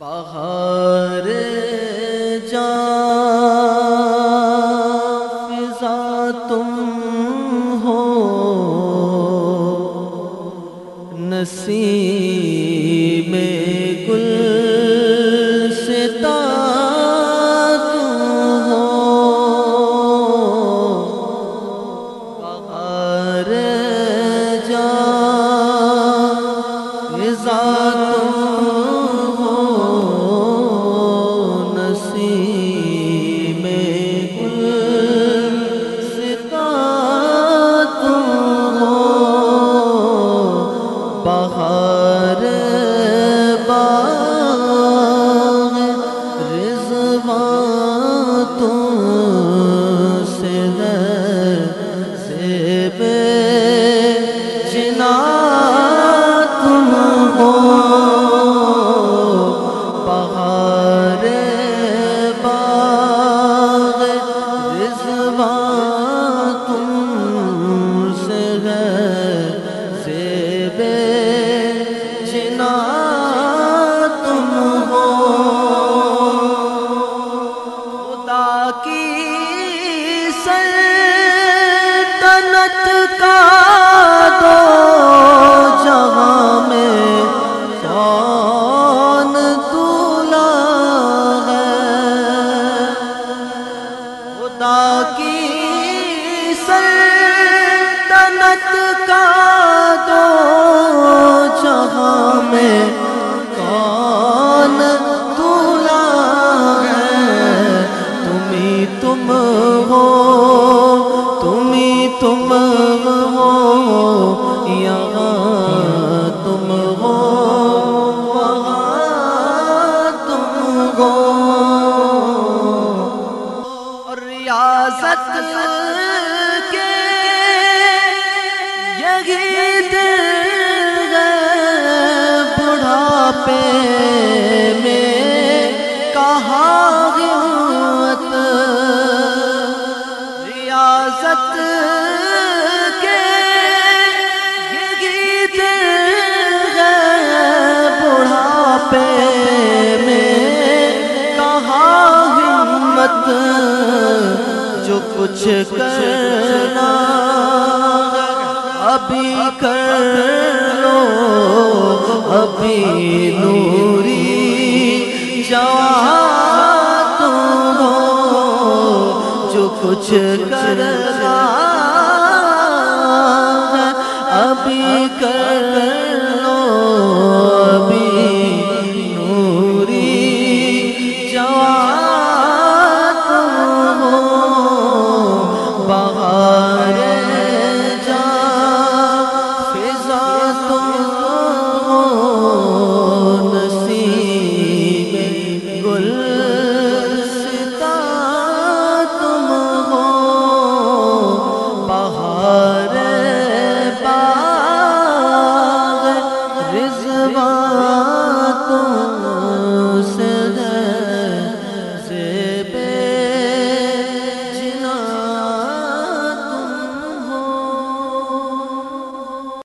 بہار جاں فضا تم ہو، نسیم گلستاں تم ہو، بہار جاں فضا بہار باغ رضوان تم سے ہے، زیب جنان تم ہو، بہار باغ رضوان تم سے ہے، زیب تم ہو، خدا کی سلطنت کا دو جہاں میں کون دولا ہے، خدا کی سلطنت کا دو جہاں میں کون دولا ہے، تم ہی تم ہو، تم ہی تم ہو، یہاں تم ہو، وہاں تم ہو، اور ریاست کے یہی دل بڑھاپے میں کہاں ہمت، ریاست کے یہی دل بڑھاپے میں کہاں ہمت، جو کچھ کرنا ابھی کر لو، ابھی نوری جوان تم ہو، جو کچھ کرنا